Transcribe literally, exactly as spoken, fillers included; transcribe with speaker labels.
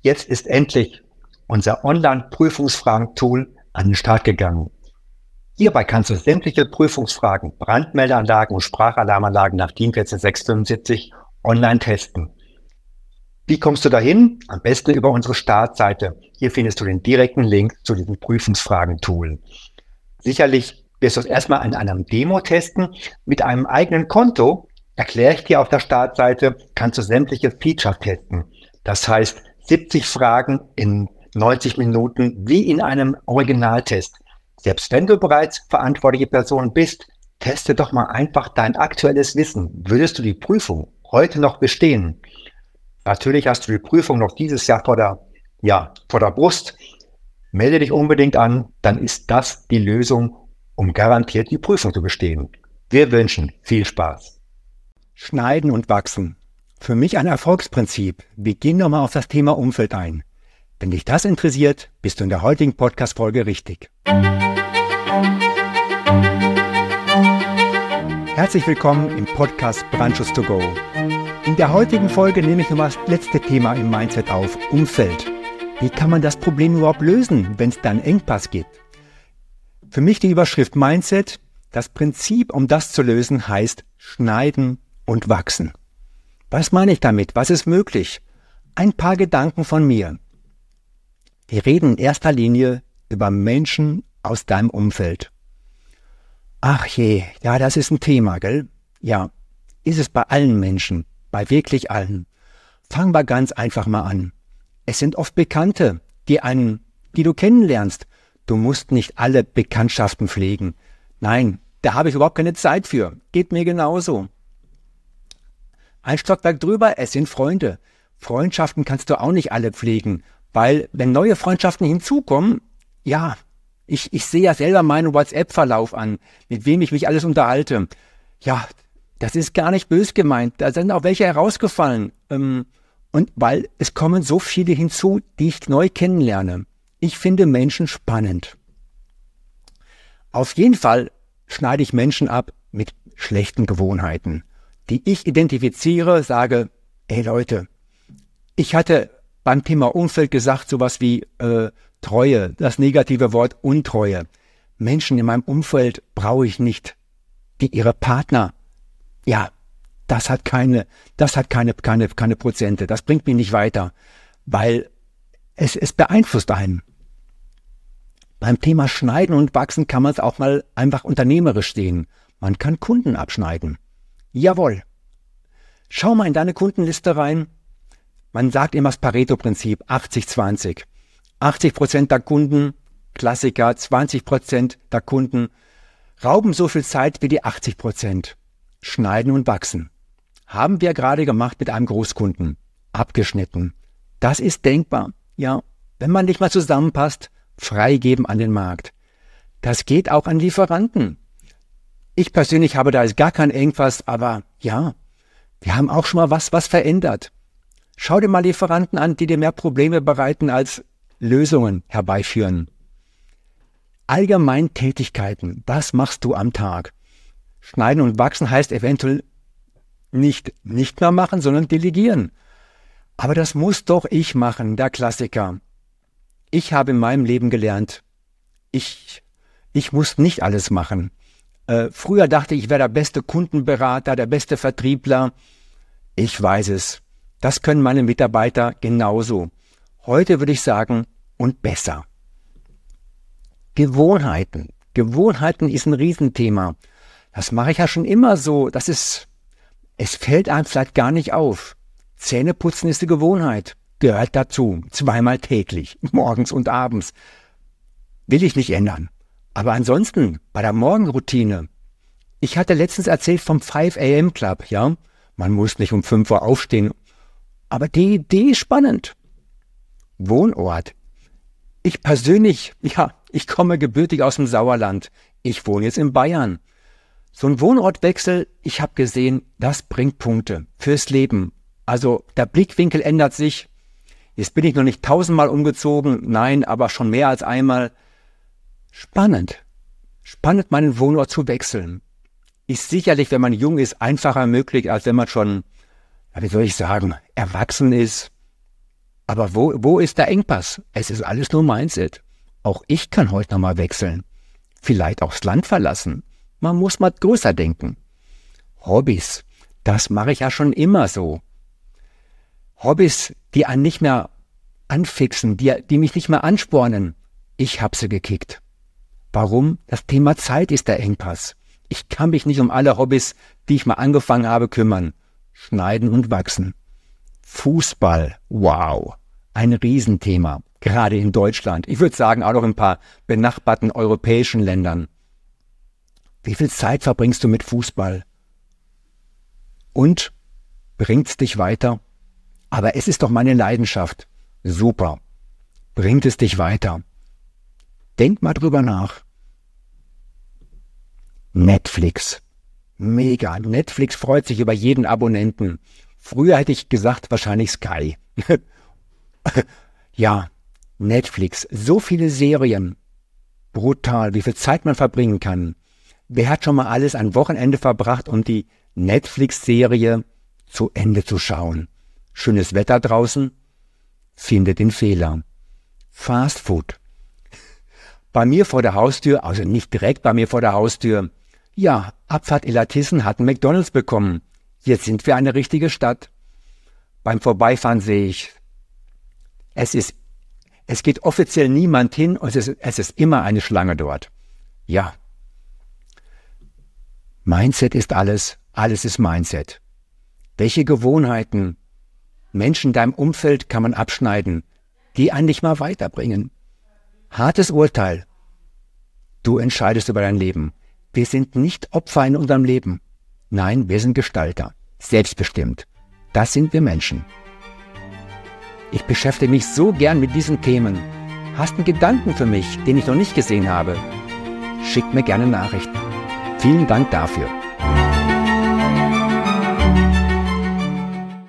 Speaker 1: Jetzt ist endlich unser Online-Prüfungsfragen-Tool an den Start gegangen. Hierbei kannst du sämtliche Prüfungsfragen, Brandmeldeanlagen und Sprachalarmanlagen nach DIN vierzehn sechs fünfundsiebzig online testen. Wie kommst du dahin? Am besten über unsere Startseite. Hier findest du den direkten Link zu diesem Prüfungsfragen-Tool. Sicherlich wirst du es erstmal in einem Demo testen. Mit einem eigenen Konto, erkläre ich dir auf der Startseite, kannst du sämtliche Features testen. Das heißt, siebzig Fragen in neunzig Minuten wie in einem Originaltest. Selbst wenn du bereits verantwortliche Person bist, teste doch mal einfach dein aktuelles Wissen. Würdest du die Prüfung heute noch bestehen? Natürlich hast du die Prüfung noch dieses Jahr vor der, ja, vor der Brust. Melde dich unbedingt an, dann ist das die Lösung, um garantiert die Prüfung zu bestehen. Wir wünschen viel Spaß.
Speaker 2: Schneiden und wachsen. Für mich ein Erfolgsprinzip. Wir gehen nochmal auf das Thema Umfeld ein. Wenn dich das interessiert, bist du in der heutigen Podcast-Folge richtig. Herzlich willkommen im Podcast Brandschuss to go. In der heutigen Folge nehme ich nochmal das letzte Thema im Mindset auf, Umfeld. Wie kann man das Problem überhaupt lösen, wenn es da einen Engpass gibt? Für mich die Überschrift Mindset, das Prinzip, um das zu lösen, heißt schneiden und wachsen. Was meine ich damit? Was ist möglich? Ein paar Gedanken von mir. Wir reden in erster Linie über Menschen aus deinem Umfeld. Ach je, ja, das ist ein Thema, gell? Ja, ist es bei allen Menschen, bei wirklich allen. Fangen wir ganz einfach mal an. Es sind oft Bekannte, die einen, die du kennenlernst. Du musst nicht alle Bekanntschaften pflegen. Nein, da habe ich überhaupt keine Zeit für. Geht mir genauso. Ein Stockwerk drüber, es sind Freunde. Freundschaften kannst du auch nicht alle pflegen, weil wenn neue Freundschaften hinzukommen, ja, ich, ich sehe ja selber meinen WhatsApp-Verlauf an, mit wem ich mich alles unterhalte. Ja, das ist gar nicht bös gemeint, da sind auch welche herausgefallen. Ähm, und weil es kommen so viele hinzu, die ich neu kennenlerne. Ich finde Menschen spannend. Auf jeden Fall schneide ich Menschen ab mit schlechten Gewohnheiten, die ich identifiziere, sage, ey Leute, ich hatte beim Thema Umfeld gesagt, sowas wie äh, Treue, das negative Wort Untreue. Menschen in meinem Umfeld brauche ich nicht, die ihre Partner, ja, das hat keine, das hat keine, keine, keine Prozente, das bringt mich nicht weiter, weil es, es beeinflusst einen. Beim Thema Schneiden und Wachsen kann man es auch mal einfach unternehmerisch sehen. Man kann Kunden abschneiden. Jawohl. Schau mal in deine Kundenliste rein. Man sagt immer das Pareto-Prinzip, achtzig zwanzig. achtzig Prozent der Kunden, Klassiker, zwanzig Prozent der Kunden rauben so viel Zeit wie die achtzig Prozent. Schneiden und wachsen. Haben wir gerade gemacht mit einem Großkunden. Abgeschnitten. Das ist denkbar. Ja, wenn man nicht mal zusammenpasst, freigeben an den Markt. Das geht auch an Lieferanten. Ich persönlich habe da jetzt gar kein Engpass, aber ja, wir haben auch schon mal was, was verändert. Schau dir mal Lieferanten an, die dir mehr Probleme bereiten als Lösungen herbeiführen. Allgemein Tätigkeiten, was machst du am Tag? Schneiden und wachsen heißt eventuell nicht nicht mehr machen, sondern delegieren. Aber das muss doch ich machen, der Klassiker. Ich habe in meinem Leben gelernt, ich, ich muss nicht alles machen. Äh, früher dachte ich, ich wäre der beste Kundenberater, der beste Vertriebler. Ich weiß es. Das können meine Mitarbeiter genauso. Heute würde ich sagen, und besser. Gewohnheiten. Gewohnheiten ist ein Riesenthema. Das mache ich ja schon immer so. Das ist, es fällt einem vielleicht gar nicht auf. Zähneputzen ist eine Gewohnheit. Gehört dazu. Zweimal täglich. Morgens und abends. Will ich nicht ändern. Aber ansonsten, bei der Morgenroutine. Ich hatte letztens erzählt vom five a m Club, ja. Man muss nicht um fünf Uhr aufstehen. Aber die Idee ist spannend. Wohnort. Ich persönlich, ja, ich komme gebürtig aus dem Sauerland. Ich wohne jetzt in Bayern. So ein Wohnortwechsel, ich habe gesehen, das bringt Punkte fürs Leben. Also der Blickwinkel ändert sich. Jetzt bin ich noch nicht tausendmal umgezogen, nein, aber schon mehr als einmal. Spannend. Spannend, meinen Wohnort zu wechseln. Ist sicherlich, wenn man jung ist, einfacher möglich, als wenn man schon, ja, wie soll ich sagen, erwachsen ist. Aber wo, wo ist der Engpass? Es ist alles nur Mindset. Auch ich kann heute nochmal wechseln. Vielleicht auch das Land verlassen. Man muss mal größer denken. Hobbys, das mache ich ja schon immer so. Hobbys, die einen nicht mehr anfixen, die, die mich nicht mehr anspornen. Ich habe sie gekickt. Warum? Das Thema Zeit ist der Engpass. Ich kann mich nicht um alle Hobbys, die ich mal angefangen habe, kümmern. Schneiden und wachsen. Fußball, wow, ein Riesenthema, gerade in Deutschland. Ich würde sagen, auch noch in ein paar benachbarten europäischen Ländern. Wie viel Zeit verbringst du mit Fußball? Und bringt's dich weiter? Aber es ist doch meine Leidenschaft. Super. Bringt es dich weiter? Denk mal drüber nach. Netflix. Mega. Netflix freut sich über jeden Abonnenten. Früher hätte ich gesagt, wahrscheinlich Sky. Ja, Netflix. So viele Serien. Brutal, wie viel Zeit man verbringen kann. Wer hat schon mal alles ein Wochenende verbracht, um die Netflix-Serie zu Ende zu schauen? Schönes Wetter draußen? Finde den Fehler. Fast Food. Bei mir vor der Haustür, also nicht direkt bei mir vor der Haustür, ja, Abfahrt Illertissen hat einen McDonald's bekommen. Jetzt sind wir eine richtige Stadt. Beim Vorbeifahren sehe ich, es ist, es geht offiziell niemand hin und es ist, es ist immer eine Schlange dort. Ja. Mindset ist alles, alles ist Mindset. Welche Gewohnheiten, Menschen in deinem Umfeld kann man abschneiden, die einen nicht mal weiterbringen? Hartes Urteil. Du entscheidest über dein Leben. Wir sind nicht Opfer in unserem Leben. Nein, wir sind Gestalter. Selbstbestimmt. Das sind wir Menschen. Ich beschäftige mich so gern mit diesen Themen. Hast einen Gedanken für mich, den ich noch nicht gesehen habe? Schick mir gerne Nachrichten. Vielen Dank dafür.